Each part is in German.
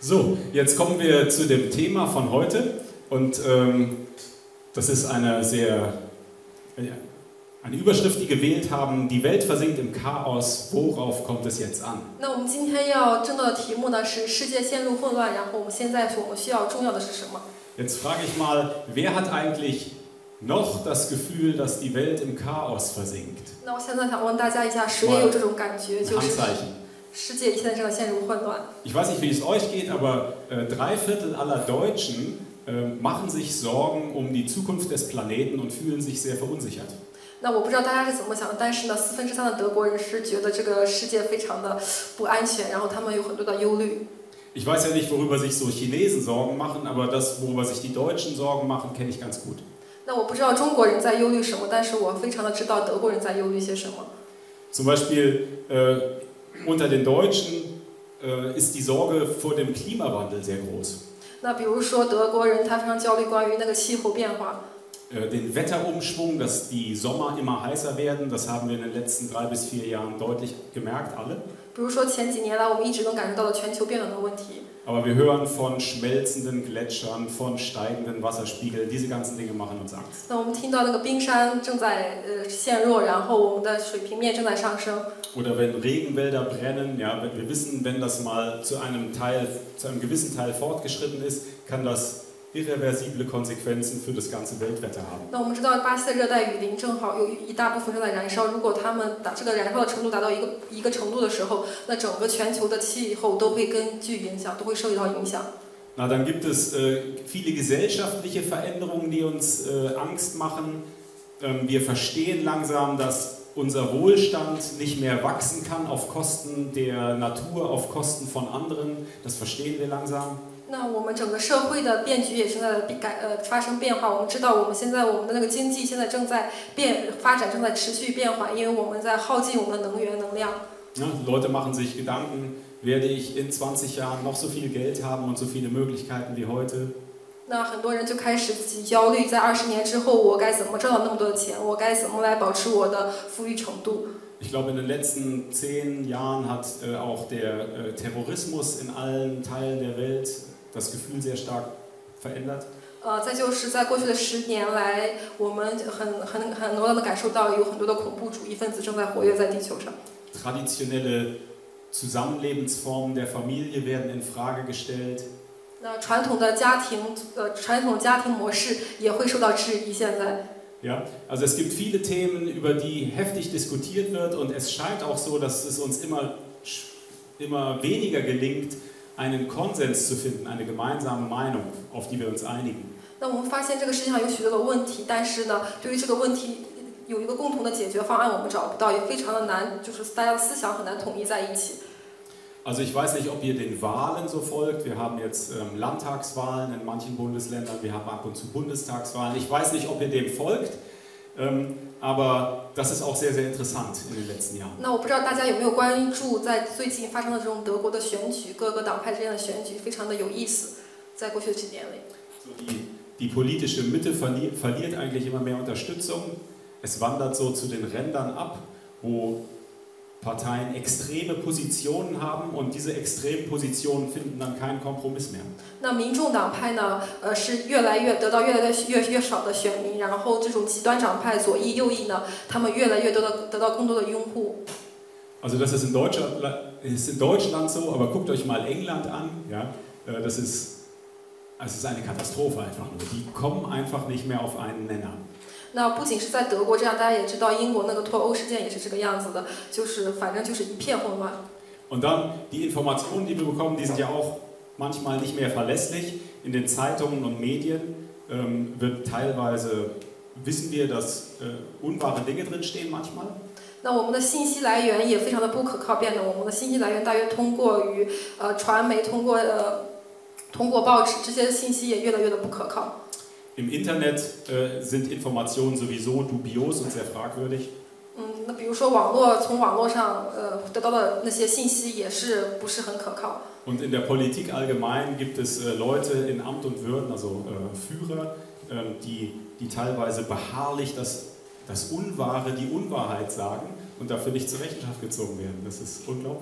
So, jetzt kommen wir zu dem Thema von heute und das ist eine Überschrift, die gewählt haben: Die Welt versinkt im Chaos, worauf kommt es jetzt an? 那我们今天要争论的题目呢是世界陷入混乱，然后我们现在所需要重要的是什么？ Jetzt frage ich mal, wer hat eigentlich noch das Gefühl, dass die Welt im Chaos versinkt? 那我现在想问大家一下，谁也有这种感觉，就是 Handzeichen. 世界现在正在陷入混乱？ Ich weiß nicht, wie es euch geht, aber 3/4 aller Deutschen machen sich Sorgen um die Zukunft des Planeten und fühlen sich sehr verunsichert. 那我不知道大家是怎么想的，但是呢，3/4的德国人是觉得这个世界非常的不安全，然后他们有很多的忧虑。 Ich weiß ja nicht, worüber sich so Chinesen Sorgen machen, aber das, worüber sich die Deutschen Sorgen machen, kenne ich ganz gut. 那我不知道中国人在忧虑什么，但是我非常的知道德国人在忧虑些什么。 Zum Beispiel unter den Deutschen ist die Sorge vor dem Klimawandel sehr groß. 那比如说德国人他非常焦虑关于那个气候变化。 Den Wetterumschwung, dass die Sommer immer heißer werden, das haben wir in den letzten 3 bis 4 Jahren deutlich gemerkt, alle. 比如说前几年来，我们一直能感受到的全球变暖的问题。 Aber wir hören von schmelzenden Gletschern, von steigenden Wasserspiegeln, diese ganzen Dinge machen uns Angst. 那我们听到那个冰山正在陷落，然后我们的水平面正在上升。 Oder wenn Regenwälder brennen, ja, wir wissen, wenn das mal zu einem gewissen Teil fortgeschritten ist, kann das irreversible Konsequenzen für das ganze Weltwetter haben. 那我们知道巴西的热带雨林正好有一大部分正在燃烧，如果它们这个燃烧的程度达到一个程度的时候，那整个全球的气候都会根据影响，都会受到影响。 Na, dann gibt es viele gesellschaftliche Veränderungen, die uns Angst machen. Wir verstehen langsam, dass unser Wohlstand nicht mehr wachsen kann auf Kosten der Natur, auf Kosten von anderen. Das verstehen wir langsam. 那我们整个社会的变局也正在发生变化。我们知道，我们的那个经济现在正在发展，正在持续变化，因为我们在耗尽我们的能源能量。 Ja, Leute machen sich Gedanken, werde ich in 20 Jahren noch so viel Geld haben und so viele Möglichkeiten wie heute? 那很多人就开始焦虑，在20年之后，我该怎么赚到那么多的钱？我该怎么来保持我的富裕程度？ Ich glaube, in den letzten 10 Jahren hat auch der Terrorismus in allen Teilen der Welt das Gefühl sehr stark verändert. 再就是在过去的10年来，我们很多的感受到有很多的恐怖主义分子正在活跃在地球上。 Traditionelle Zusammenlebensformen der Familie werden in Frage gestellt. 那传统家庭模式也会受到质疑。现在。 Ja, also es gibt viele Themen, über die heftig diskutiert wird, und es scheint auch so, dass es uns immer weniger gelingt, einen Konsens zu finden, eine gemeinsame Meinung, auf die wir uns einigen. 那我们发现这个世界上有许多的问题，但是呢，对于这个问题有一个共同的解决方案，我们找不到，也非常的难，就是大家的思想很难统一在一起。 Also ich weiß nicht, ob ihr den Wahlen so folgt. Wir haben jetzt Landtagswahlen in manchen Bundesländern, wir haben ab und zu Bundestagswahlen. Ich weiß nicht, ob ihr dem folgt, aber das ist auch sehr, sehr interessant in den letzten Jahren. 那我不知道大家有没有关注在最近发生的这种德国的选举，各个党派之间的选举，非常的有意思，在过去的几年里。 Die politische Mitte verliert eigentlich immer mehr Unterstützung. Es wandert so zu den Rändern ab, wo Parteien extreme Positionen haben, und diese extremen Positionen finden dann keinen Kompromiss mehr. 那民众党派呢，是得到越来越少的选民，然后这种极端党派左翼右翼呢，他们越来越多的得到更多的拥护。 Also das ist in Deutschland so, aber guckt euch mal England an. Ja, es ist eine Katastrophe einfach nur. Die kommen einfach nicht mehr auf einen Nenner. 那不仅是在德国这样，大家也知道英国那个脱欧事件也是这个样子的，反正就是一片混乱。 Und dann die Informationen, die wir bekommen, die sind ja auch manchmal nicht mehr verlässlich. In den Zeitungen und Medien wird teilweise, wissen wir, dass unwahre Dinge drinstehen manchmal. 那我们的信息来源也非常的不可靠，变得我们的信息来源大约通过传媒、通过报纸，这些信息也越来越的不可靠。 Im Internet sind Informationen sowieso dubios und sehr fragwürdig. 那比如说从网络上得到的那些信息也是不是很可靠。 Und in der Politik allgemein gibt es Leute in Amt und Würden, also Führer, die teilweise beharrlich das Unwahre, die Unwahrheit sagen und dafür nicht zur Rechenschaft gezogen werden. Das ist unglaublich.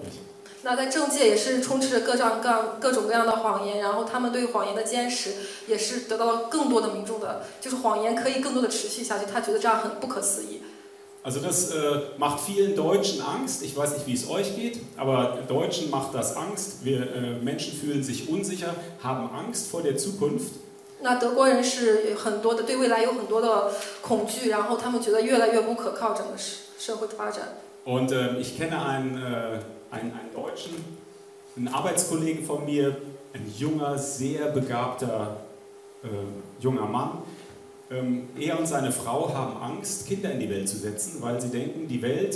那在政界也是充斥着各种各样的谎言，然后他们对谎言的坚持也是得到了更多的民众的，就是谎言可以更多的持续下去，他觉得这样很不可思议。 Also das macht vielen Deutschen Angst. Ich weiß nicht, wie es euch geht, aber Deutschen macht das Angst. Menschen fühlen sich unsicher, haben Angst vor der Zukunft. 那德国人是很多的对未来有很多的恐惧，然后他们觉得越来越不可靠，整个社会发展。 Und ich kenne einen Deutschen, einen Arbeitskollegen von mir, ein junger, sehr begabter junger Mann. Er und seine Frau haben Angst, Kinder in die Welt zu setzen, weil sie denken, die Welt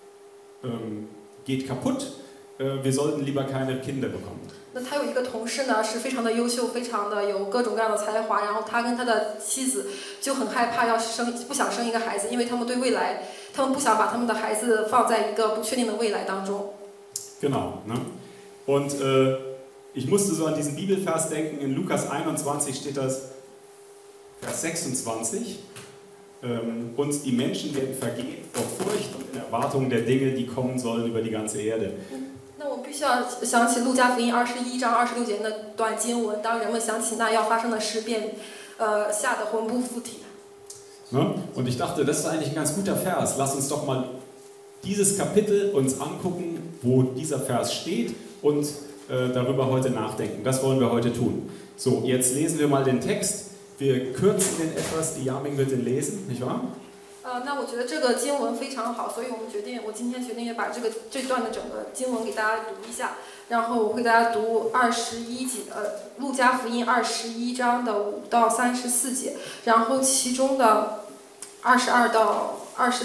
geht kaputt, wir sollten lieber keine Kinder bekommen. 那他有一个同事呢，是非常的优秀，非常的有各种各样的才华，然后他跟他的妻子就很害怕不想生一个孩子，因为他们对未来，他们不想把他们的孩子放在一个不确定的未来当中。 Genau, ne? Und ich musste so an diesen Bibelvers denken, in Lukas 21 steht das, Vers 26, und die Menschen werden vergehen vor Furcht und in Erwartung der Dinge, die kommen sollen über die ganze Erde. 那我必须要想起路加福音21章26节那段经文，当人们想起那要发生的事，便吓得魂不附体。 Ne? Und ich dachte, das ist eigentlich ein ganz guter Vers. Lass uns doch mal dieses Kapitel uns angucken, wo dieser Vers steht und darüber heute nachdenken. Das wollen wir heute tun. So, jetzt lesen wir mal den Text. Wir kürzen den etwas, die Yaming wird den lesen, nicht wahr? 那我觉得这个经文非常好，所以我今天决定也把这段的整个经文给大家读一下，然后我会大家读21节，路加福音21章的5到34节，然后其中的22到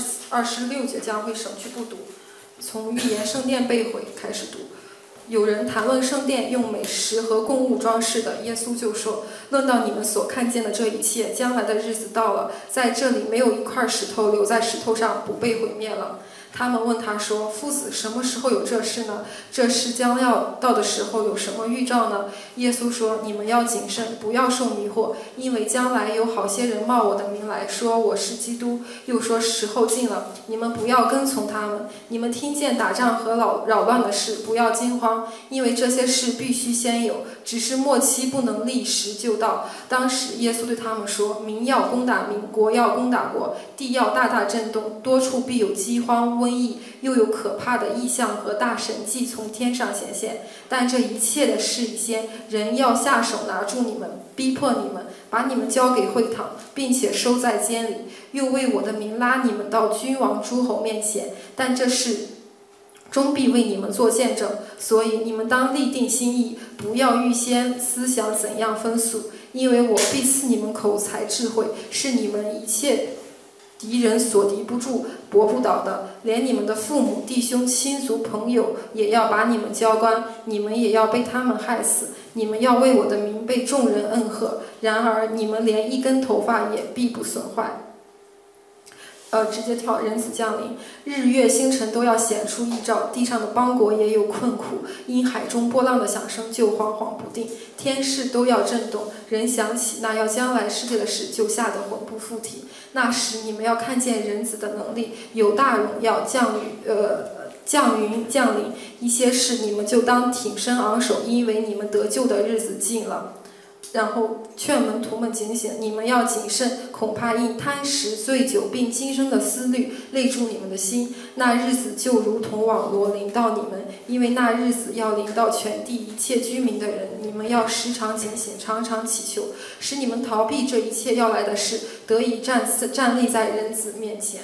26节将会省去不读，从预言圣殿被毁开始读。有人谈论圣殿用美食和供物装饰的，耶稣就说：论到你们所看见的这一切，将来的日子到了，在这里没有一块石头留在石头上不被毁灭了。他们问他说：夫子，什么时候有这事呢？这事将要到的时候有什么预兆呢？耶稣说：你们要谨慎，不要受迷惑，因为将来有好些人冒我的名来说我是基督，又说时候近了，你们不要跟从他们。你们听见打仗和扰乱的事，不要惊慌，因为这些事必须先有，只是末期不能立时就到。当时耶稣对他们说：民要攻打民，国要攻打国，地要大大震动，多处必有饥荒瘟疫，又有可怕的异象和大神迹从天上显现。但这一切的事以先，人要下手拿住你们，逼迫你们，把你们交给会堂，并且收在监里，又为我的名拉你们到君王诸侯面前。但这事终必为你们做见证，所以你们当立定心意，不要预先思想怎样分诉，因为我必赐你们口才智慧，是你们一切敌人所敌不住、搏不倒的，连你们的父母、弟兄、亲族、朋友也要把你们交官，你们也要被他们害死。你们要为我的名被众人摁喝，然而你们连一根头发也必不损坏。直接跳人子降临，日月星辰都要显出异兆，地上的邦国也有困苦，因海中波浪的响声就惶惶不定，天势都要震动。人想起那要将来世界的事，就吓得魂不附体。那时你们要看见人子的能力，有大荣耀降临，一些事你们就当挺身昂首，因为你们得救的日子近了。然后劝门徒们警醒，你们要谨慎，恐怕因贪食、醉酒并今生的思虑累住你们的心。那日子就如同网罗临到你们，因为那日子要临到全地一切居民的人。你们要时常警醒，常常祈求，使你们逃避这一切要来的事，得以站立在人子面前。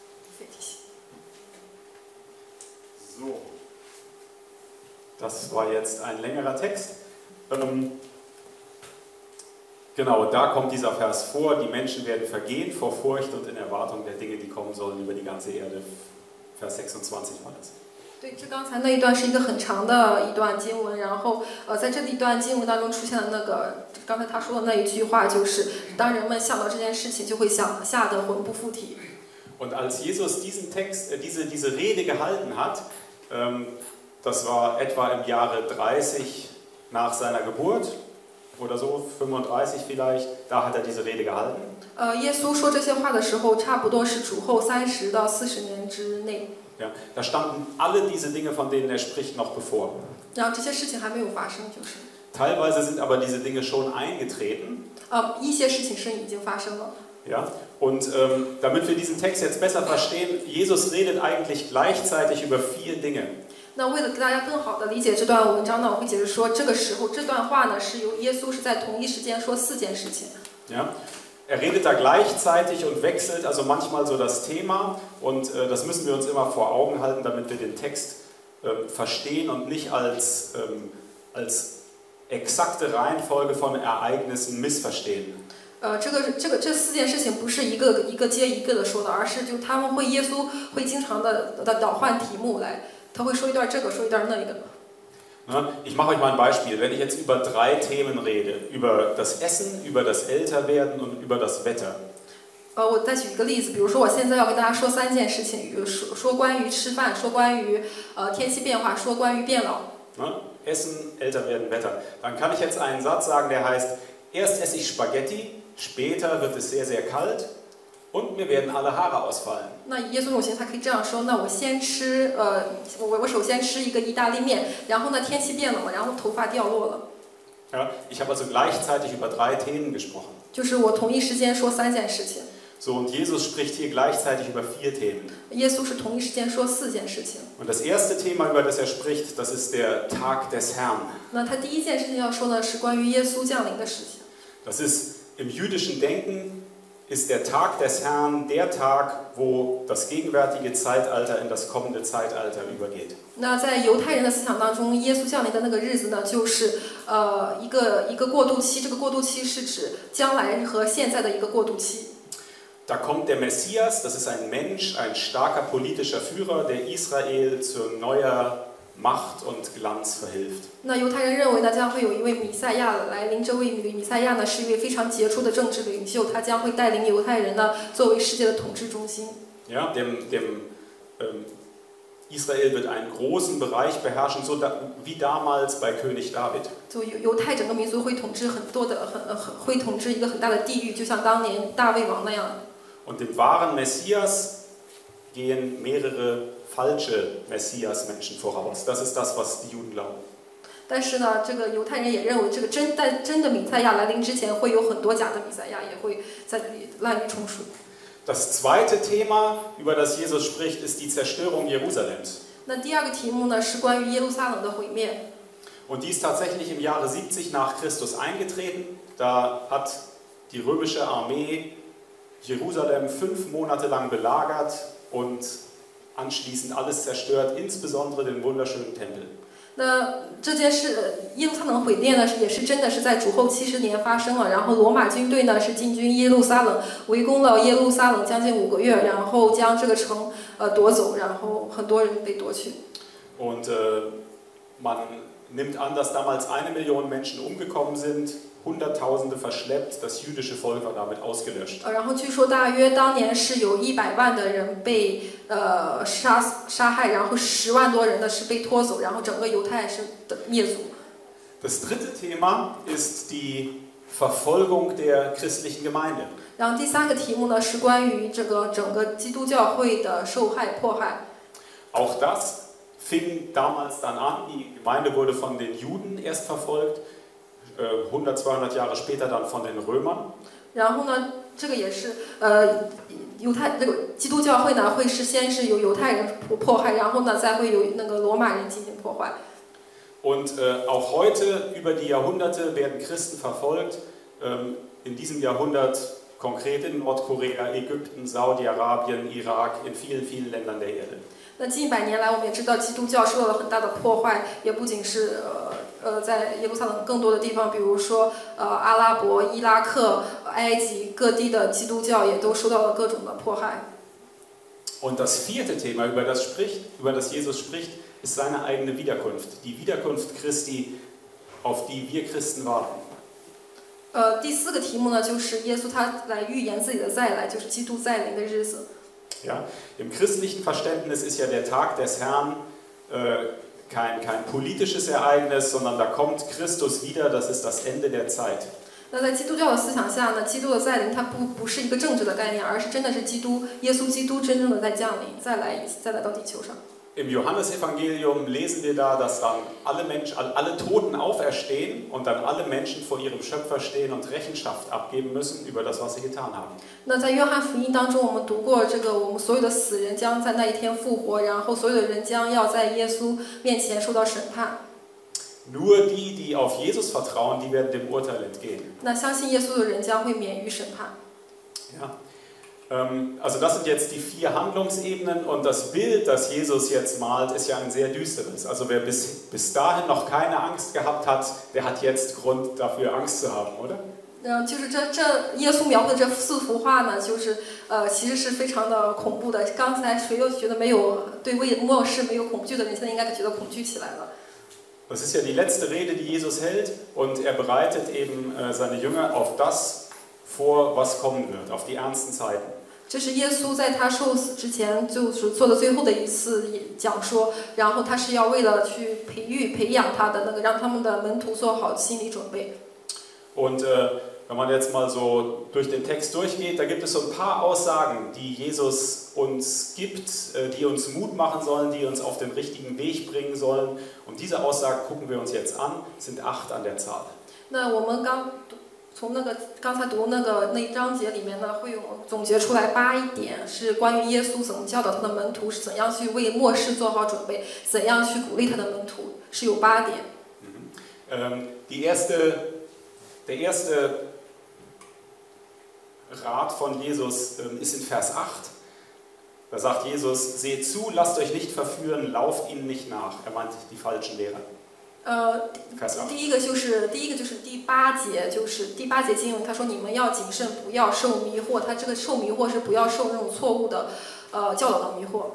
So, das war jetzt ein längerer Text. Genau, da kommt dieser Vers vor, die Menschen werden vergehen vor Furcht und in Erwartung der Dinge, die kommen sollen über die ganze Erde. Vers 26 war das. 对，这刚才那一段是一个很长的一段经文，然后在这一段经文当中出现了那个刚才他说的那一句话，就是当人们想到这件事情，就会吓得魂不附体。 Und als Jesus diesen Text, diese Rede gehalten hat, das war etwa im Jahre 30 nach seiner Geburt. Oder so, 35 vielleicht, da hat er diese Rede gehalten. 耶稣说这些话的时候，差不多是主后30到40年之内。 Ja, da standen alle diese Dinge, von denen er spricht, noch bevor. 然后这些事情还没有发生，就是 Teilweise sind aber diese Dinge schon eingetreten. 一些事情是已经发生了。 Ja? Und damit wir diesen Text jetzt besser verstehen, Jesus redet eigentlich gleichzeitig über 4 Dinge. 那为了给大家更好的理解这段文章呢，我会解释说，这个时候这段话呢是由耶稣是在同一时间说4件事情。 Ja? Er redet da gleichzeitig und wechselt also manchmal so das Thema und das müssen wir uns immer vor Augen halten, damit wir den Text verstehen und nicht als exakte Reihenfolge von Ereignissen missverstehen. 这4件事情不是一个一个接一个的说的，而是就他们会耶稣会经常的倒换题目来，他会说一段这个，说一段那个。 Ich mache euch mal ein Beispiel. Wenn ich jetzt über 3 Themen rede, über das Essen, über das Älterwerden und über das Wetter. 我再举一个例子，比如说我现在要跟大家说3件事情，说关于吃饭，说关于天气变化，说关于变老。 Essen, Älterwerden, Wetter. Dann kann ich jetzt einen Satz sagen, der heißt, erst esse ich Spaghetti, später wird es sehr, sehr kalt und mir werden alle Haare ausfallen. 那耶稣有些他可以这样说，那我先吃我首先吃一个意大利面，然后呢天气变冷了，然后头发掉落了。 Ja, ich habe also gleichzeitig über 3 Themen gesprochen. 就是我同一时间说3件事情。 So, und Jesus spricht hier gleichzeitig über 4 Themen. 耶稣是同一时间说4件事情。 Und das erste Thema, über das er spricht, das ist der Tag des Herrn. 那他第一件事情要说的是关于耶稣降临的事情。 Das ist im jüdischen Denken ist der Tag des Herrn der Tag, wo das gegenwärtige Zeitalter in das kommende Zeitalter übergeht. 那在犹太人的思想当中，耶稣降临的那个日子呢，就是一个过渡期。这个过渡期是指将来和现在的一个过渡期。 Da kommt der Messias, das ist ein Mensch, ein starker politischer Führer, der Israel zu neuer Macht und Glanz verhilft. 那犹太人认为呢，将会有一位弥赛亚来临。这位弥赛亚呢，是一位非常杰出的政治领袖，他将会带领犹太人呢，作为世界的统治中心。 Ja, Israel wird einen großen Bereich beherrschen, so wie damals bei König David. 就犹太整个民族会统治很多的会统治一个很大的地域，就像当年大卫王那样。 Und dem wahren Messias gehen mehrere falsche Messias-Menschen voraus. Das ist das, was die Juden glauben. 但是呢，这个犹太人也认为，这个真的弥赛亚来临之前，会有很多假的弥赛亚，也会在这里滥竽充数。 Das zweite Thema, über das Jesus spricht, ist die Zerstörung Jerusalems. 那第二个题目呢，是关于耶路撒冷的毁灭。 Und die ist tatsächlich im Jahre 70 nach Christus eingetreten. Da hat die römische Armee Jerusalem 5 Monate lang belagert und anschließend alles zerstört, insbesondere den wunderschönen Tempel. 那这件事，耶路撒冷毁灭呢，也是真的是在主后70年发生了。然后罗马军队呢是进军耶路撒冷，围攻了耶路撒冷将近5个月，然后将这个城夺走，然后很多人被夺去。 Und man nimmt an, dass damals 1 Million Menschen umgekommen sind, Hunderttausende verschleppt, das jüdische Volk war damit ausgelöscht. 然后据说大约当年是有100万的人被杀害，然后10万多人呢是被拖走，然后整个犹太是灭族。 Das dritte Thema ist die Verfolgung der christlichen Gemeinde. 然后第3个题目呢是关于这个整个基督教会的受害迫害。 Auch das fing damals dann an. Die Gemeinde wurde von den Juden erst verfolgt, 100, 200 Jahre später dann von den Römern. 然后呢，这个也是这个基督教会呢会是先是由犹太人迫害，然后呢再会由那个罗马人进行破坏。 Und auch heute, über die Jahrhunderte, werden Christen verfolgt. In diesem Jahrhundert konkret in Nordkorea, Ägypten, Saudi-Arabien, Irak, in vielen, vielen Ländern der Erde. 那近100年来，我们也知道基督教受到了很大的破坏，也不仅是在耶路撒冷更多的地方，比如说阿拉伯、伊拉克、埃及各地的基督教也都受到了各种的迫害。 Und das vierte Thema, über das Jesus spricht, ist seine eigene Wiederkunft. Die Wiederkunft Christi, auf die wir Christen warten. 第4个题目呢，就是耶稣他来预言自己的再来，就是基督再临的日子。 Ja, im christlichen Verständnis ist ja der Tag des Herrn kein politisches Ereignis, sondern da kommt Christus wieder, das ist das Ende der Zeit. 那在基督教的思想下呢，基督的再临它不是一个政治的概念，而是真的是耶稣基督真正的在降临，再来到地球上。 Im Johannesevangelium lesen wir da, dass dann alle Toten auferstehen und dann alle Menschen vor ihrem Schöpfer stehen und Rechenschaft abgeben müssen über das, was sie getan haben. 那在约翰福音当中，我们读过我们所有的死人将在那一天复活，然后所有的人将要在耶稣面前受到审判。 Nur die auf Jesus vertrauen, die werden dem Urteil entgehen. 那相信耶稣的人将会免于审判。 Ja. Also das sind jetzt die 4 Handlungsebenen und das Bild, das Jesus jetzt malt, ist ja ein sehr düsteres. Also wer bis dahin noch keine Angst gehabt hat, der hat jetzt Grund dafür Angst zu haben, oder? 就是耶稣描绘的这4幅画呢，其实是非常的恐怖的。刚才谁又觉得对末世没有恐惧的人，现在应该觉得恐惧起来了。 Das ist ja die letzte Rede, die Jesus hält und er bereitet eben seine Jünger auf das vor, was kommen wird, auf die ernsten Zeiten. 这是耶稣在他受死之前就是做的最后的一次讲说，然后他是要为了去培养他的让他们的门徒做好心理准备。 Und wenn man jetzt mal so durch den Text durchgeht, da gibt es so ein paar Aussagen, die Jesus uns gibt, die uns Mut machen sollen, die uns auf den richtigen Weg bringen sollen. Und diese Aussagen gucken wir uns jetzt an, es sind 8 an der Zahl. 那我们从刚才读那一章节里面呢，会总结出来8点，是关于耶稣怎么教导他的门徒，是怎样去为末世做好准备，怎样去鼓励他的门徒，是有8点。 Der erste Rat von Jesus ist in Vers 8. Da sagt Jesus, seht zu, lasst euch nicht verführen, lauft ihnen nicht nach. Er meint die falschen Lehrer. 第一个就是第8节，就是第8节经文，他说你们要谨慎，不要受迷惑。他这个受迷惑是不要受那种错误的教导的迷惑。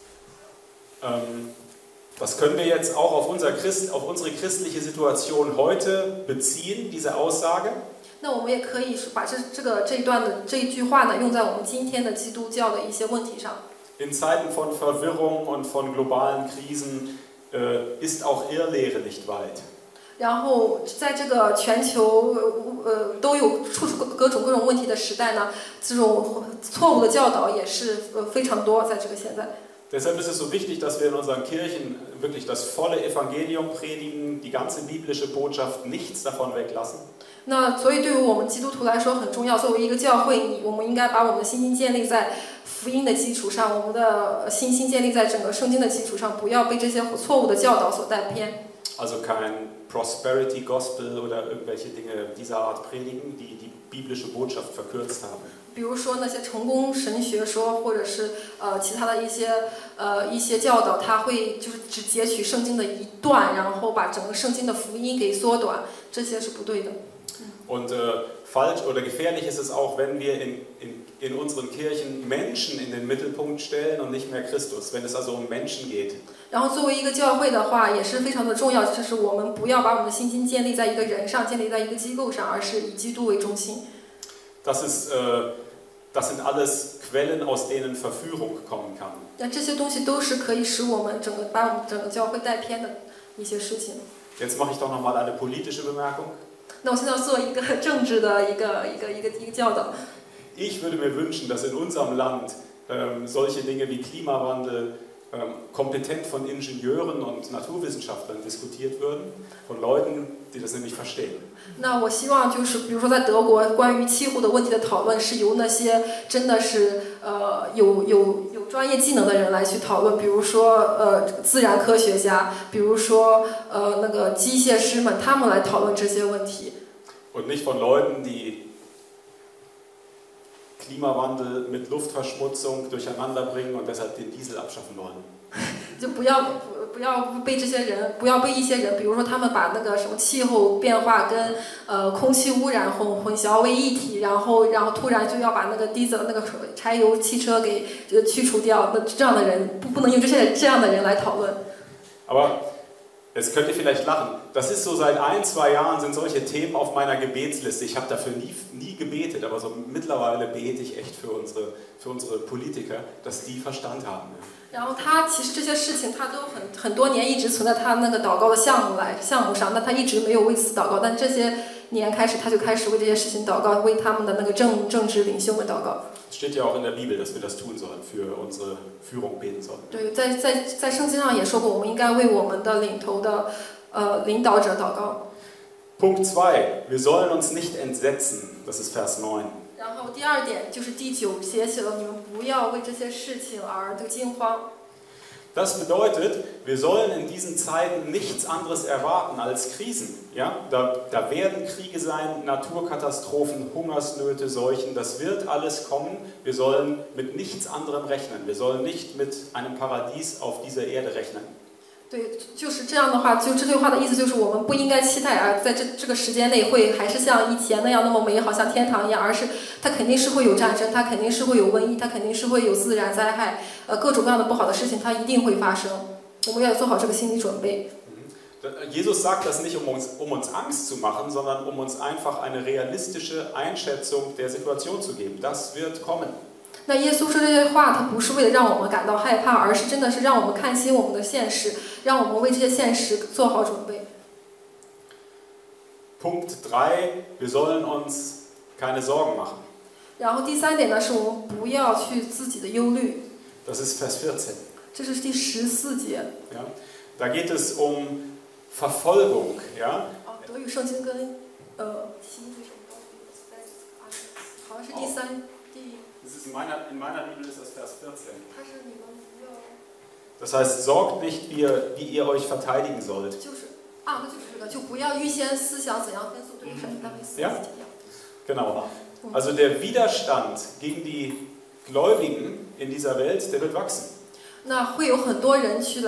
Das können wir jetzt auch auf unsere christliche Situation heute beziehen, diese Aussage. 那我们也可以把这一句话呢，用在我们今天的基督教的一些问题上。 In Zeiten von Verwirrung und von globalen Krisen ist auch Irrlehre nicht weit. 然后在这个全球都有处各种问题的时代呢，这种错误的教导也是非常多，在这个现在。 Deshalb ist es so wichtig, dass wir in unseren Kirchen wirklich das volle Evangelium predigen, die ganze biblische Botschaft, nichts davon weglassen. 那所以对于我们基督徒来说很重要，作为一个教会，我们应该把我们的信心建立在福音的基础上，我们的信心建立在整个圣经的基础上，不要被这些错误的教导所带偏。 Also kein Prosperity Gospel oder irgendwelche Dinge dieser Art predigen, die die biblische Botschaft verkürzt haben. 比如说那些成功神学说，或者是其他的一些教导，它会就是只截取圣经的一段，然后把整个圣经的福音给缩短，这些是不对的。 Und falsch oder gefährlich ist es auch, wenn wir in unseren Kirchen Menschen in den Mittelpunkt stellen und nicht mehr Christus, wenn es also um Menschen geht. 然后作为一个教会的话，也是非常的重要，就是我们不要把我们的信心建立在一个人上，建立在一个机构上，而是以基督为中心。 Das sind alles Quellen, aus denen Verführung kommen kann. 那这些东西都是可以使我们把我们整个教会带偏的一些事情。 Jetzt mache ich doch noch mal eine politische Bemerkung. 那我现在要做一个政治的一个教导。 Ich würde mir wünschen, dass in unserem Land solche Dinge wie Klimawandel kompetent von Ingenieuren und Naturwissenschaftlern diskutiert würden, von Leuten, die das nämlich verstehen. 那我希望就是，比如说在德国，关于气候的问题的讨论是由那些真的是有专业技能的人来去讨论，比如说自然科学家，比如说那个机械师们，他们来讨论这些问题。 Und nicht von Leuten, die Klimawandel mit Luftverschmutzung durcheinander bringen und deshalb den Diesel abschaffen wollen. 就不要被这些人，不要被一些人，比如说他们把那个什么气候变化跟空气污染混淆为一体，然后突然就要把那个 diesel 那个柴油汽车给去除掉，那这样的人不能用这样的人来讨论。 Aber jetzt könnt ihr vielleicht lachen. Das ist so, seit 1-2 Jahren sind solche Themen auf meiner Gebetsliste. Ich habe dafür nie gebetet, aber so mittlerweile bete ich echt für unsere Politiker, dass die Verstand haben. 然后他其实这些事情他都很多年一直存在他那个祷告的项目上，但他一直没有为此祷告，但这些年开始他就开始为这些事情祷告，为他们的那个政治领袖们祷告。 Steht ja auch in der Bibel, dass wir das tun sollen, für unsere Führung beten sollen. 对，在圣经上也说过，我们应该为我们的领导者祷告。 Punkt 2. Wir sollen uns nicht entsetzen. Das ist Vers 9. 然后第二点就是第9节写了，你们不要为这些事情而惊慌。 Das bedeutet, wir sollen in diesen Zeiten nichts anderes erwarten als Krisen. Ja? Da werden Kriege sein, Naturkatastrophen, Hungersnöte, Seuchen, das wird alles kommen. Wir sollen mit nichts anderem rechnen. Wir sollen nicht mit einem Paradies auf dieser Erde rechnen. 对，就是这样的话，就这句话的意思就是我们不应该期待在这个时间内会还是像以前那样那么美好，像天堂一样，而是它肯定是会有战争，它肯定是会有瘟疫，它肯定是会有自然灾害，各种各样的不好的事情，它一定会发生。我们要做好这个心理准备。 Jesus sagt das nicht, um uns Angst zu machen, sondern um uns einfach eine realistische Einschätzung der Situation zu geben. Das wird kommen. 那耶稣说这些话，他不是为了让我们感到害怕，而是真的是让我们看清我们的现实，让我们为这些现实做好准备。 Punkt 3. Wir sollen uns keine Sorgen machen. 然后第3点呢，是我们不要去自己的忧虑。 Das ist Vers 14. 这是第14节。 Ja? Da geht es um Verfolgung. Ja? 德语圣经跟新这首歌好像是第3。 In meiner Bibel ist das Vers 14. Das heißt, sorgt nicht, wie ihr euch verteidigen sollt. Ja? Genau. Also der Widerstand gegen die Gläubigen in dieser Welt, der wird wachsen. 那会有很多人去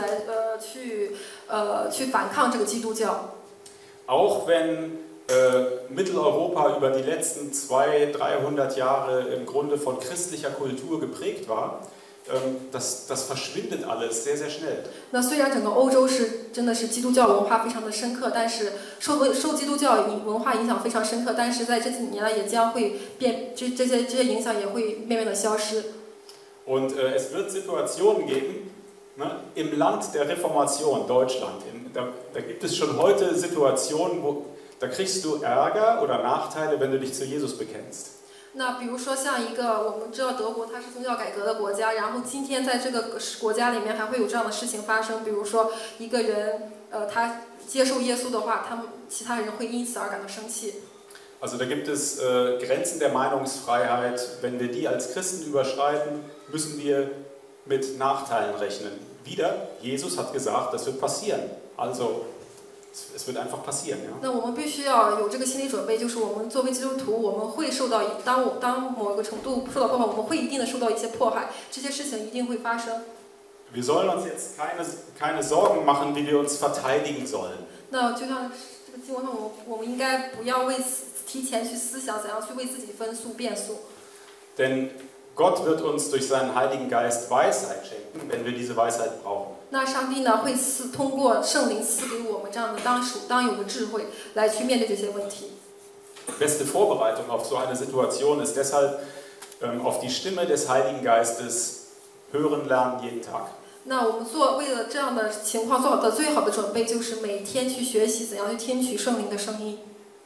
反抗这个基督教。 Auch wenn Mitteleuropa über die letzten 200-300 Jahre im Grunde von christlicher Kultur geprägt war, das verschwindet alles sehr, sehr schnell. 那虽然整个欧洲真的是基督教文化非常的深刻，但是受基督教文化影响非常深刻，但是在这几年也将会这些影响也会慢慢的消失。 Und es wird Situationen geben, ne, im Land der Reformation, Deutschland, da gibt es schon heute Situationen, da kriegst du Ärger oder Nachteile, wenn du dich zu Jesus bekennst. 那比如说像一个我们知道德国它是宗教改革的国家，然后今天在这个国家里面还会有这样的事情发生，比如说一个人他接受耶稣的话，其他人会因此而感到生气。 Also da gibt es Grenzen der Meinungsfreiheit. Wenn wir die als Christen überschreiten, müssen wir mit Nachteilen rechnen. Wieder, Jesus hat gesagt, das wird passieren. Also es wird einfach passieren. Ja? 那我们必须要有这个心理准备，就是我们作为基督徒，我们会受到当某个程度受到迫害，我们会一定的受到一些迫害，这些事情一定会发生。 Wir sollen uns jetzt keine Sorgen machen, wie wir uns verteidigen sollen. 那就像这个经文上，我们应该不要为此提前去思想怎样去为自己分诉辩诉。 Denn Gott wird uns durch seinen Heiligen Geist Weisheit schenken, wenn wir diese Weisheit brauchen. 那上帝呢会通过圣灵赐给我们这样的当有的智慧来去面对这些问题。 Beste Vorbereitung auf so eine Situation ist deshalb auf die Stimme des Heiligen Geistes hören lernen jeden Tag. 那我们为了这样的情况做好的最好的准备，就是每天去学习怎样去听取圣灵的声音。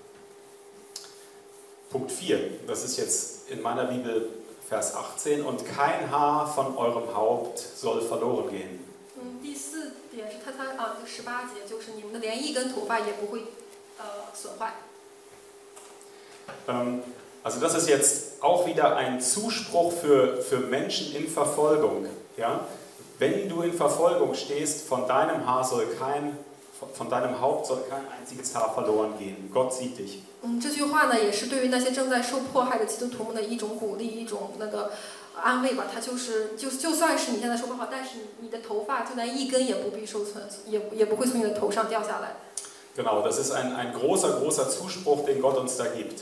Punkt 4, das ist jetzt in meiner Bibel Vers 18, und kein Haar von eurem Haupt soll verloren gehen. 第4点是18节，就是你们的连一根头发也不会损坏。 Also das ist jetzt auch wieder ein Zuspruch für Menschen in Verfolgung. Ja? Wenn du in Verfolgung stehst, von deinem Haupt soll kein einziges Haar verloren gehen. Gott sieht dich. 这句话呢，也是对于那些正在受迫害的基督徒们的一种鼓励，一种安慰吧。它就算是你现在受迫害，但是你的头发就连一根也不必受损，也不会从你的头上掉下来。 Genau, das ist ein großer Zuspruch, den Gott uns da gibt.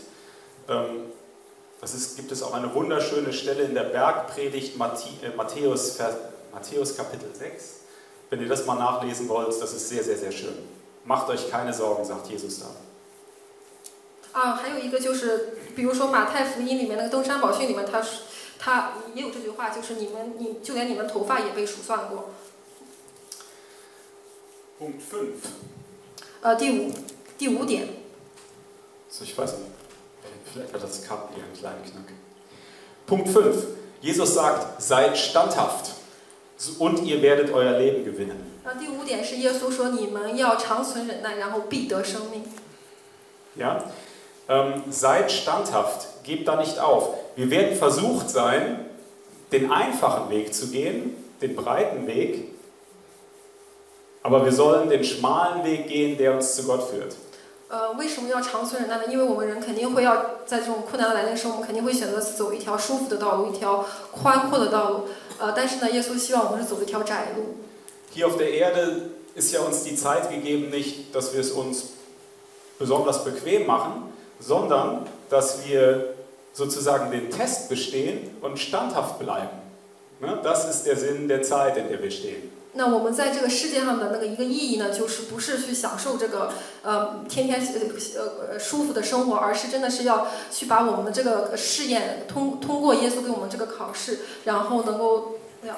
Gibt es auch eine wunderschöne Stelle in der Bergpredigt Matthäus Kapitel 6. Wenn ihr das mal nachlesen wollt, das ist sehr, sehr, sehr schön. Macht euch keine Sorgen, sagt Jesus da. 还有一个就是，比如说马太福音里面那个登山宝训里面， 他也有这句话，就是你就连你们头发也被数算过。 Punkt 5. 第五点。 So, ich weiß nicht, vielleicht hat das Karten hier einen kleinen Knack. Punkt 5. Jesus sagt, seid standhaft und ihr werdet euer Leben gewinnen. 第五点是耶稣说你们要长存忍耐，然后必得生命。 Ja? Seid standhaft, gebt da nicht auf. Wir werden versucht sein, den einfachen Weg zu gehen, den breiten Weg, aber wir sollen den schmalen Weg gehen, der uns zu Gott führt. 为什么要长存忍耐呢？因为我们人肯定会要在这种困难的来临时，我们肯定会选择走一条舒服的道路，一条宽阔的道路。但是呢，耶稣希望我们是走一条窄路。 Hier auf der Erde ist ja uns die Zeit gegeben, nicht, dass wir es uns besonders bequem machen, sondern dass wir sozusagen den Test bestehen und standhaft bleiben. Das ist der Sinn der Zeit, in der wir stehen. 那我们在这个世界上的那个一个意义呢，就是不是去享受这个天天舒服的生活，而是真的是要去把我们的这个试验通过耶稣给我们这个考试，然后能够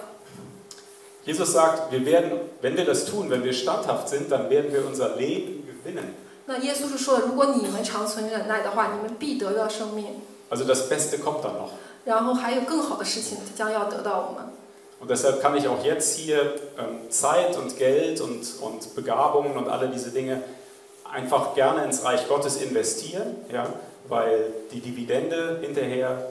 Jesus sagt, wenn wir das tun, wenn wir standhaft sind, dann werden wir unser Leben gewinnen. 那耶稣是说，如果你们长存忍耐的话，你们必得到生命。 Also das Beste kommt dann noch. 然后还有更好的事情将要得到我们。 Und deshalb kann ich auch jetzt hier Zeit und Geld und Begabungen und alle diese Dinge einfach gerne ins Reich Gottes investieren, ja, weil die Dividende hinterher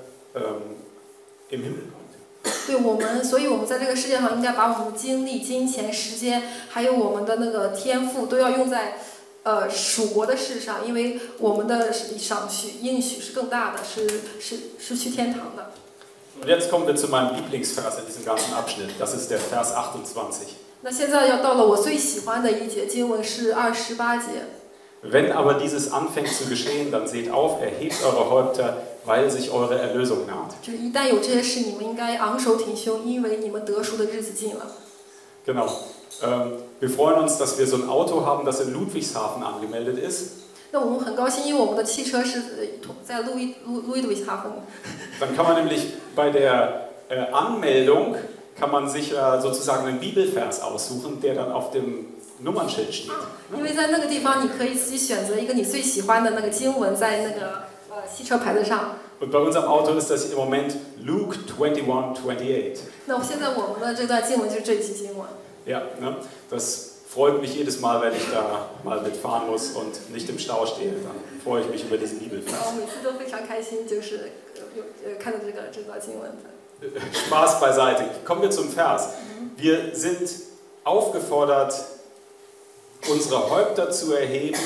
im Himmel kommt. 对所以我们在这个世界上应该把我们的精力、金钱、时间，还有我们的那个天赋，都要用在属国的事上，因为我们的赏许应许是更大的，是去天堂的。 Und jetzt kommen wir zu meinem Lieblingsvers in diesem ganzen Abschnitt. Das ist der Vers 28. 那现在要到了我最喜欢的一节经文是28节。 Wenn aber dieses anfängt zu geschehen, dann seht auf, erhebt eure Häupter, weil sich eure Erlösung naht. 就是一旦有这些事，你们应该昂首挺胸，因为你们得赎的日子近了。 Genau. Wir freuen uns, dass wir so ein Auto haben, das in Ludwigshafen angemeldet ist. 那我们很高兴，因为我们的汽车是在路易哈芬。 Dann kann man nämlich bei der Anmeldung kann man sich sozusagen einen Bibelvers aussuchen, der dann auf dem Nummernschild steht. 因为在那个地方，你可以自己选择一个你最喜欢的那个经文，在那个汽车牌子上。 Und bei unserem Auto ist das im Moment Luke 21:28. 那现在我们的这段经文就是这期经文。 Ja, ne? Das freut mich jedes Mal, wenn ich da mal mitfahren muss und nicht im Stau stehe. Dann freue ich mich über diesen Bibelvers. 每次都非常开心，就是看到这段经文。 Spaß beiseite. Kommen wir zum Vers. Wir sind aufgefordert, unsere Häupter zu erheben,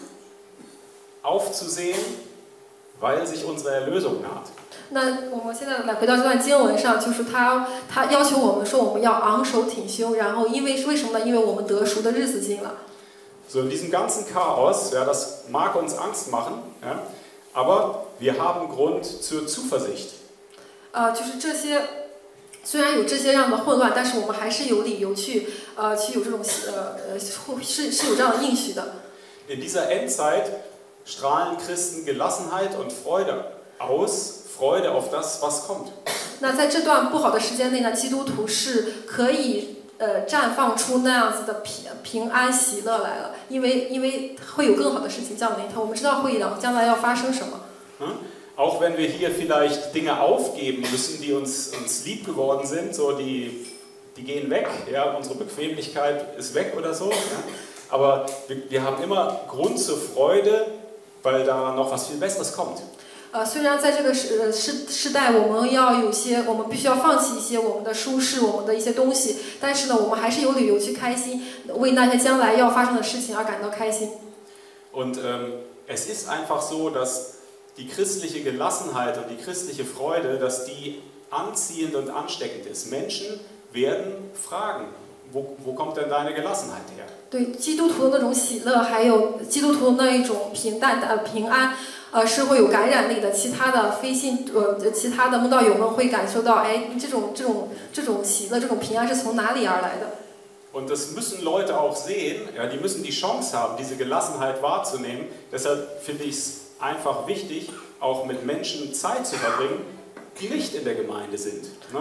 aufzusehen, weil sich unsere Erlösung naht. 那我们现在来回到这段经文上，就是他要求我们说我们要昂首挺胸，然后为什么呢？因为我们得赎的日子近了。 So in diesem ganzen Chaos, ja, das mag uns Angst machen, ja, aber wir haben Grund zur Zuversicht. 就是这些，虽然有这些样的混乱，但是我们还是有理由去有这种是有这样的应许的。 In dieser Endzeit strahlen Christen Gelassenheit und Freude aus. Freude auf das, was kommt. 那在这段不好的时间内呢，基督徒是可以绽放出那样子的平安喜乐来了，因为会有更好的事情降临。我们知道将来要发生什么。 Auch wenn wir hier vielleicht Dinge aufgeben müssen, die uns lieb geworden sind, so die gehen weg, ja, unsere Bequemlichkeit ist weg oder so. Ja. Aber wir haben immer Grund zur Freude, weil da noch was viel Besseres kommt. 虽然在这个时代，我们必须要放弃一些我们的舒适，我们的一些东西，但是呢，我们还是有理由去开心，为那些将来要发生的事情而感到开心。 Und es ist einfach so, dass die christliche Gelassenheit und die christliche Freude, dass die anziehend und ansteckend ist. Menschen werden fragen, wo kommt denn deine Gelassenheit her? 对基督徒的那种喜乐，还有基督徒的那一种平安。是会有感染力的。其他的慕道友们会感受到，哎，这种喜乐、这种平安是从哪里而来的？ Und das müssen Leute auch sehen. Ja, die müssen die Chance haben, diese Gelassenheit wahrzunehmen. Deshalb finde ich es einfach wichtig, auch mit Menschen Zeit zu verbringen, die nicht in der Gemeinde sind. Ne?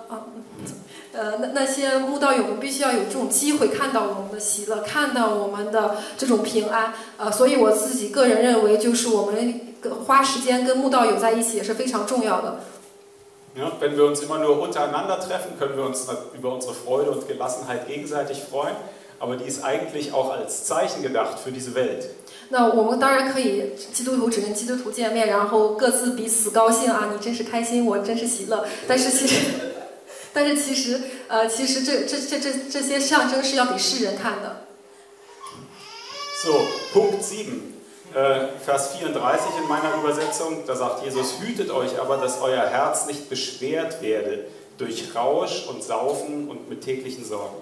那些慕道友们必须要有这种机会看到我们的喜乐，看到我们的这种平安。所以我自己个人认为，就是我们花时间跟慕道友在一起也是非常重要的。 Ja, wenn wir uns immer nur untereinander treffen, können wir uns über unsere Freude und Gelassenheit gegenseitig freuen, aber die ist eigentlich auch als Zeichen gedacht für diese Welt. 那我们当然可以，基督徒只跟基督徒见面，然后各自彼此高兴啊，你真是开心，我真是喜乐。但是其实这些象征是要给世人看的。 So, Punkt 7. Vers 34 in meiner Übersetzung, da sagt Jesus, hütet euch aber, dass euer Herz nicht beschwert werde durch Rausch und Saufen und mit täglichen Sorgen.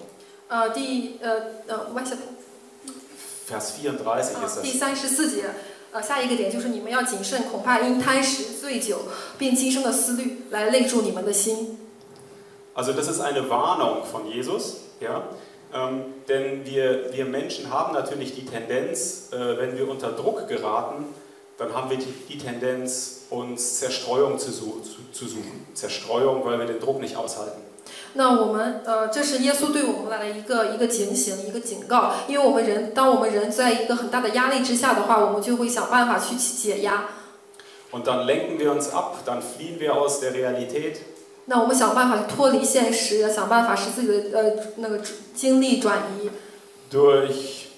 Vers 34 ist das. 第34节，下一个点就是你们要谨慎，恐怕因贪食、醉酒，并今生的思虑来累住你们的心。 Also das ist eine Warnung von Jesus, ja. Denn wir Menschen haben natürlich die Tendenz, wenn wir unter Druck geraten, dann haben wir die Tendenz, uns Zerstreuung zu suchen. Zerstreuung, weil wir den Druck nicht aushalten. 那我们这是耶稣对我们来的一个警醒，一个警告。因为当我们人在一个很大的压力之下的话，我们就会想办法去解压。 Und dann lenken wir uns ab, dann fliehen wir aus der Realität. 那我们想办法脱离现实，想办法使自己的那个精力转移。 Durch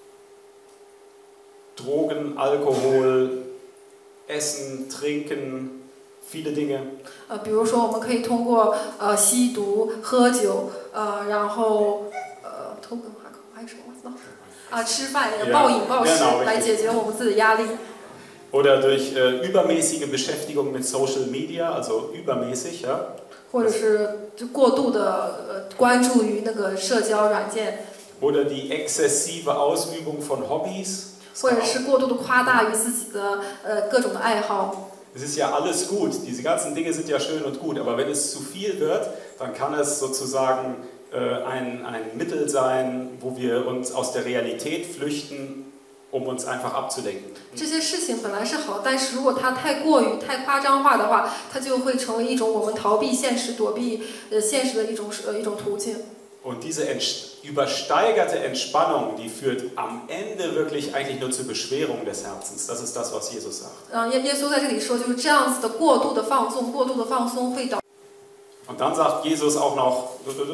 Drogen, Alkohol, Essen, Trinken, viele Dinge. 比如说我们可以通过吸毒、喝酒，然后偷跟还有什么？吃饭暴饮暴食来解决我们自己的压力。 Oder durch übermäßige Beschäftigung mit Social Media, also übermäßig, ja. 或者是就过度的关注于那个社交软件。 Oder die exzessive Ausübung von Hobbys. 或者是过度的夸大于自己的各种的爱好。 Es ist ja alles gut, diese ganzen Dinge sind ja schön und gut, aber wenn es zu viel wird, dann kann es sozusagen ein Mittel sein, wo wir uns aus der Realität flüchten, um uns einfach abzulenken. 这些事情本来是好，但是如果它太夸张化的话，它就会成为一种我们逃避现实、躲避现实的一种途径。 Und diese übersteigerte Entspannung, die führt am Ende wirklich eigentlich nur zur Beschwerung des Herzens. Das ist das, was Jesus sagt. 耶稣在这里说，就是这样子的过度的放松会导。 Und dann sagt Jesus auch noch.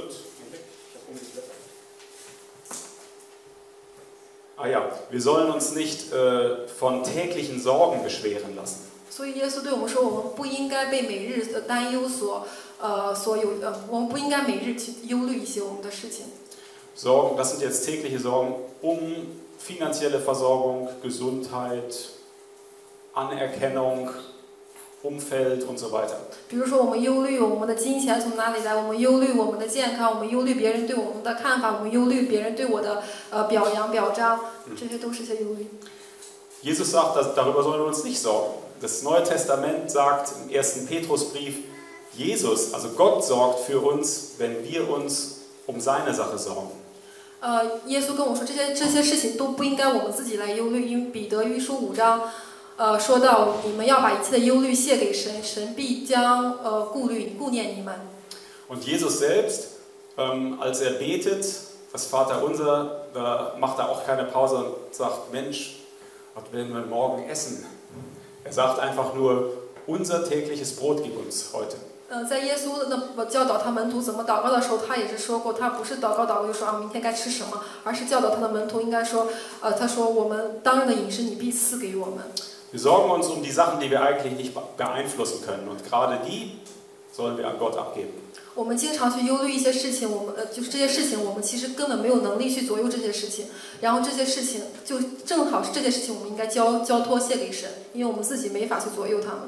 Ja, wir sollen uns nicht von täglichen Sorgen beschweren lassen. 所以耶稣对我们说，我们不应该被每日的担忧我们不应该每日去忧虑一些我们的事情。 Sorgen, das sind jetzt tägliche Sorgen finanzielle Versorgung, Gesundheit, Anerkennung, Umfeld und so weiter. 比如说，我们忧虑我们的金钱从哪里来，我们忧虑我们的健康，我们忧虑别人对我们的看法，我们忧虑别人对我的表扬表彰，这些都是些忧虑。 Jesus sagt, darüber sollen wir uns nicht sorgen. Das Neue Testament sagt im 1. Petrusbrief, Jesus, also Gott sorgt für uns, wenn wir uns um seine Sache sorgen. 耶稣跟我说，这些事情都不应该我们自己来忧虑，因为彼得于书5章，说到你们要把一切的忧虑卸给神，神必将顾念你们。 Und Jesus selbst, als er betet, das Vaterunser, da macht er auch keine Pause und sagt, Mensch, was werden wir morgen essen? Er sagt einfach nur, unser tägliches Brot gib uns heute. 在耶稣教导他门徒怎么祷告的时候，他也是说过，他不是祷告就说明天该吃什么，而是教导他的门徒应该说，他说我们当日的饮食你必赐给我们。 Wir sorgen uns um die Sachen, die wir eigentlich nicht beeinflussen können, und gerade die sollen wir an Gott abgeben. 我们经常去忧虑一些事情，就是这些事情，我们其实根本没有能力去左右这些事情。然后这些事情就正好是这些事情，我们应该交托卸给神，因为我们自己没法去左右他们。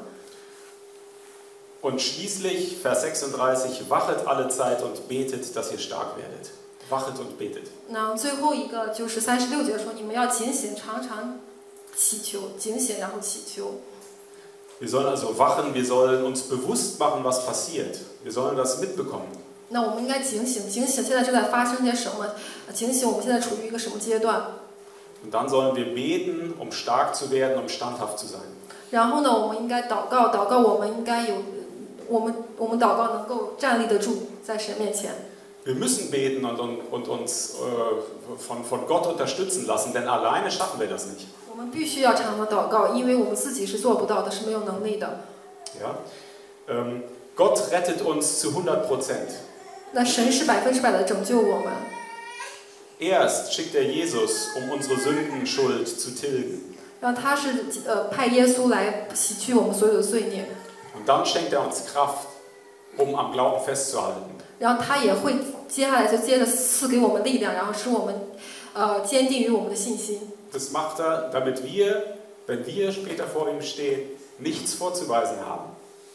Und schließlich, Vers 36, wachet alle Zeit und betet, dass ihr stark werdet. Wachet und betet. 那最后一个就是36节说，你们要警醒，常常祈求，警醒然后祈求。 Wir sollen also wachen, wir sollen uns bewusst machen, was passiert. Wir sollen das mitbekommen. 那我们应该警醒，现在正在发生些什么？警醒，我们现在处于一个什么阶段？ Und dann sollen wir beten, um stark zu werden, um standhaft zu sein. 然后呢，我们应该祷告，我们应该我们祷告能够站立得住在神面前。 Wir müssen beten und uns von Gott unterstützen lassen, denn alleine schaffen wir das nicht. 我们必须要常常的祷告，因为我们自己是做不到的，是没有能力的。 Ja? Gott rettet uns zu 100%. 那神是100%的拯救我们。 Erst schickt Jesus, unsere Sündenschuld zu tilgen. 然后他是派耶稣来洗去我们所有的罪孽。 Und dann schenkt uns Kraft, am Glauben festzuhalten. 然后他也会接下来就接着赐给我们力量，然后使我们坚定于我们的信心。 Das macht damit wir, wenn wir später vor ihm stehen, nichts vorzuweisen haben.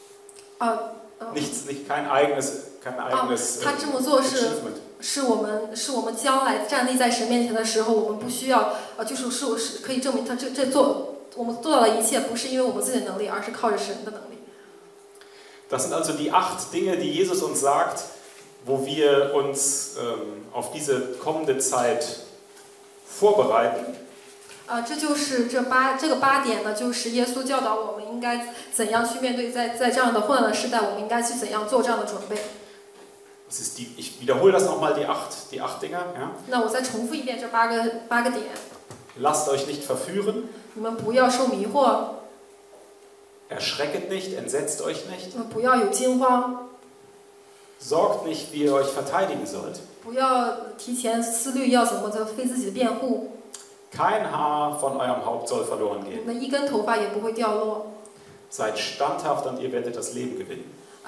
Kein eigenes 他这么做是我们将来站立在神面前的时候，我们不需要是可以证明他我们做到的一切不是因为我们自己的能力，而是靠着神的能力。 Das sind also die 8 Dinge, die Jesus uns sagt, wo wir uns auf diese kommende Zeit vorbereiten. 这就是这个8点呢，就是耶稣教导我们应该怎样去面对在这样的混乱的时代，我们应该去怎样做这样的准备。 Ich wiederhole das nochmal, die 8 Dinge. Ja? 那我再重复一遍这8个点。 Lasst euch nicht verführen. 你们不要受迷惑。 Erschrecket nicht, entsetzt euch nicht. 你们不要有惊慌。 Sorgt nicht, wie ihr euch verteidigen sollt. 不要提前思虑要怎么为自己的辩护。 Kein Haar von eurem Haupt soll verloren gehen. 你们一根头发也不会掉落。 Seid standhaft und ihr werdet das Leben gewinnen.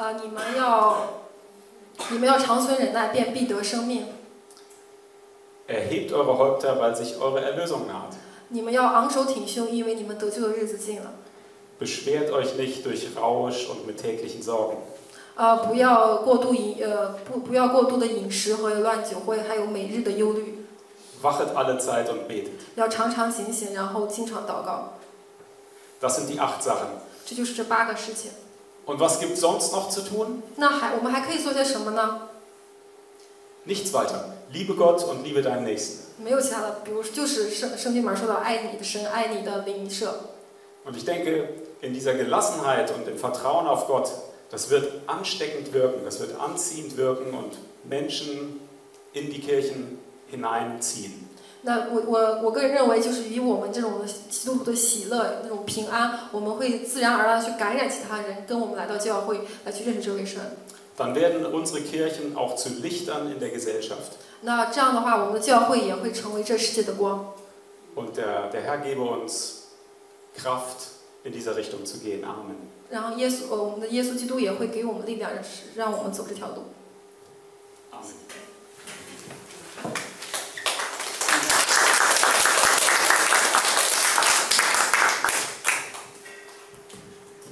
你们要长存忍耐，便必得生命。 Erhebt eure Häupter, weil sich eure Erlösung naht. 你们要昂首挺胸，因为你们得救的日子近了。 Beschwert euch nicht durch Rausch und mit täglichen Sorgen. 不要过度的饮食和乱酒，还有每日的忧虑。 Wachet alle Zeit und betet. 要常常警醒，然后经常祷告。 Das sind die 8 Sachen. 这就是这8个事情。 Und was gibt sonst noch zu tun? 我们还可以做些什么呢？ Nichts weiter. Liebe Gott und liebe deinen Nächsten. 没有其他的，比如就是圣经里面说到爱你的神，爱你的邻舍。 Und ich denke, in dieser Gelassenheit und im Vertrauen auf Gott, das wird ansteckend wirken, das wird anziehend wirken und Menschen in die Kirchen hineinziehen. 那我个人认为，就是以我们这种基督徒的喜乐、那种平安，我们会自然而然去感染其他人，跟我们来到教会来去认识这位神。 Dann werden unsere Kirchen auch zu Lichtern in der Gesellschaft. 那这样的话，我们的教会也会成为这世界的光。 Und der Herr gebe uns Kraft, in dieser Richtung zu gehen. Amen. 然后我们的耶稣基督也会给我们力量，让我们走这条路。 Amen.